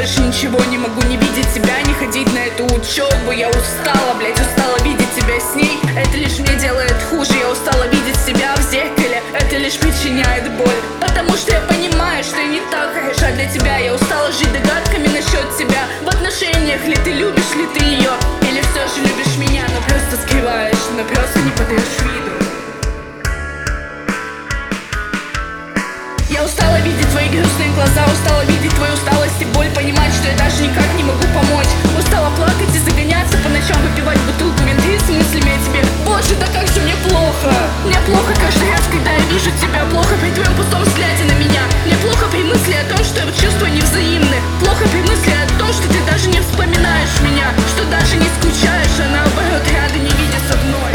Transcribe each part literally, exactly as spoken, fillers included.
больше ничего не могу не видеть тебя, не ходить на эту учебу. Я устала, блять, устала видеть тебя с ней. Это лишь мне делает хуже. Я устала видеть себя в зеркале. Это лишь причиняет боль. Потому что я понимаю, что я не так хороша для тебя. Я устала жить догадками насчет тебя. В отношениях ли ты, любишь ли ты ее, или все же любишь меня, но просто скрываешь, но просто не подаешь виду. Я устала видеть твои грустные глаза, устала видеть твою усталость и боль, понимать, что я даже никак не могу помочь. Устала плакать и загоняться по ночам, выпивать бутылку винты с мыслями о тебе. Боже, да как же мне плохо. Мне плохо каждый раз, когда я вижу тебя. Плохо при твоем пустом взгляде на меня. Мне плохо при мысли о том, что чувства невзаимны. Плохо при мысли о том, что ты даже не вспоминаешь меня, что даже не скучаешь, а наоборот рада не видя со мной.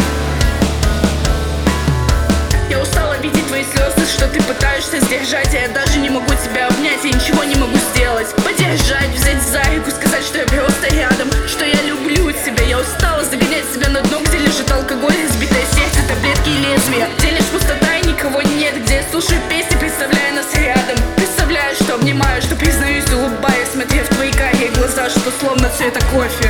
Я устала видеть твои слезы, что ты пытаешься сдержать, а я даже не могу тебя обнять, я ничего не могу сделать. Поддержать, взять за руку, сказать, что я просто рядом, что я люблю тебя. Я устала загонять себя на дно, где лежит алкоголь, избитое сердце, таблетки и лезвия, где лишь пустота и никого нет, где я слушаю песни, представляя нас рядом. Представляю, что обнимаю, что признаюсь, улыбаясь, смотря в твои карие глаза, что словно цвета кофе.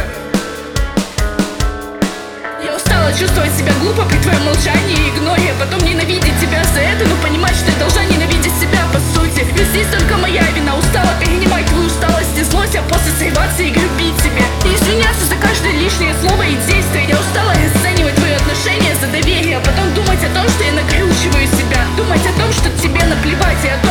Я устала чувствовать себя глупо при твоем молчании и игноре, потом ненавидеть тебя за это, но понимать, что я должна ненавидеть себя по сути. Ведь здесь только моя вина. Устала перенимать твою усталость и злость, а после срываться и грубить тебе, и извиняться за каждое лишнее слово и действие. Я устала расценивать твои отношения за доверие, а потом думать о том, что я накручиваю себя, думать о том, что тебе наплевать, и о